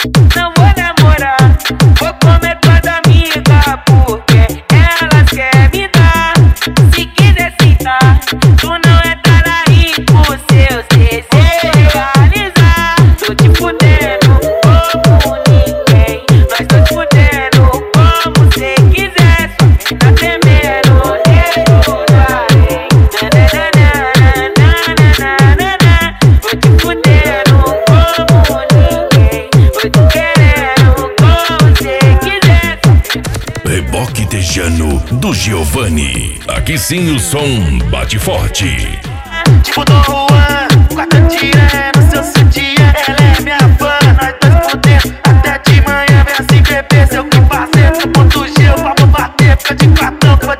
Não vou namorar, vou comer toda amiga, porque elas querem me dar. Se quiser sentar, tu não é talarico, seus desejos realizar. Tô te fudendo como ninguém, nós tô te fudendo como cê quiser. Só tá tremendo, deixa eu darei. Tô te fudendo como ninguém, tô te querendo como cê quiser. Reboque Tejano do Giovanni. Aqui sim o som bate forte. Tipo Dom Juan, quarta tirando seu sutiã. Ela é minha fã, nós dois fudendo até de manhã. Vem assim beber, seu que fazer, seu ponto G, eu vou bater. Fica de quatão, que eu vou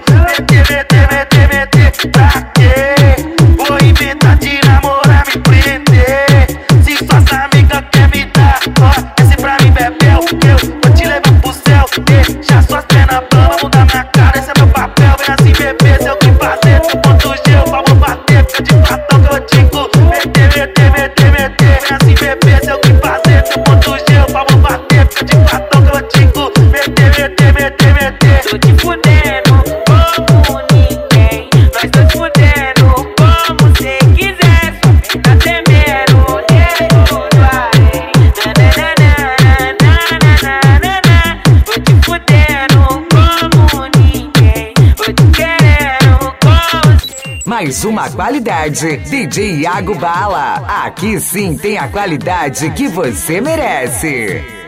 meter. Pra quê? Vou inventar de namorar, me prender. Se suas amigas quer me dar, ó, esse pra mim bebel. Eu vou te levar pro céu, deixa suas pernas bambas, mudar minha cara, esse é meu papel. Vem assim beber, seu que fazer, seu ponto G, eu vou bater. Fica de quatão, que eu meter. Vem assim beber, seu que fazer, seu ponto G, eu vou bater. Fica de quatão, que eu meter. Tô te fudendo como ninguém, nós tô te fudendo como cê quiser. Só tá tremendo, deixa eu darei. Tô te fudendo como ninguém, tô te querendo como cê. Mais uma qualidade, DJ Iago Bala. Aqui sim tem a qualidade que você merece.